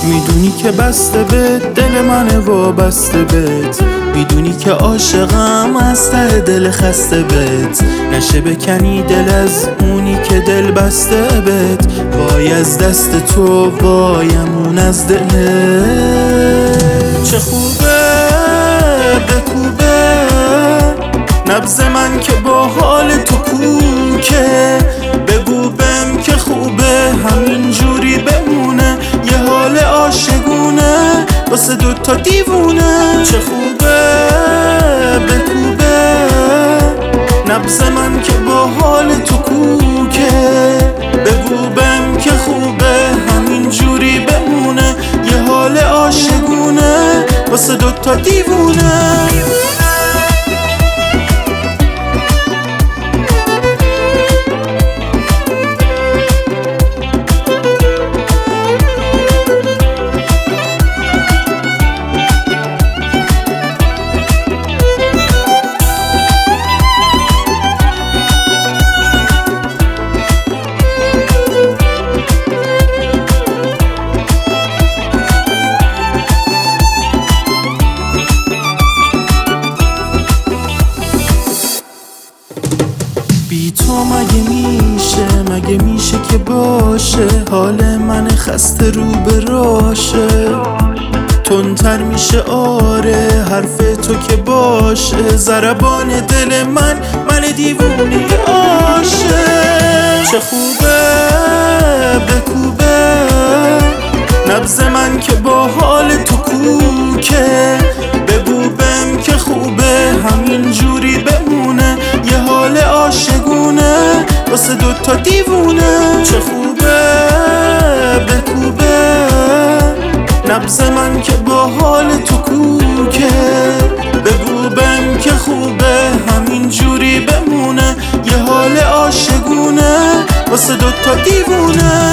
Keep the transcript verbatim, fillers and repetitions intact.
میدونی که بسته به دل من وابسته بهت، میدونی که عاشقم از ته دل خسته بهت، نشه بکنی دل از اونی که دل بسته بهت. وای از دست تو وایمون از دلت. چه خوبه بکوبه نبض من که با حال تو کوکه، بگو بهم که خوبه همین جوری بمونه، یه حال عاشقونه واسه دوتا دیوونه. چه خوبه بکوبه نبض من که با حال تو کوکه، بگو بهم که خوبه همین جوری بمونه، یه حال عاشقونه واسه دوتا دیوونه. بی تو مگه میشه مگه میشه که باشه حال من خسته رو به راشه، تندتر میشه آره حرف تو که باشه، ضربان دل من من دیوونه عاشق. چه خوبه بکوبه نبض من که با حال تو کوکه، بگو بهم که خوبه همین جوری بمونه، یه حال عاشقونه واسه دوتا دیوونه. چه خوبه بکوبه نبض من که با حال تو کوکه، بگو بهم که خوبه همین جوری بمونه، یه حال عاشقونه واسه دوتا دیوونه.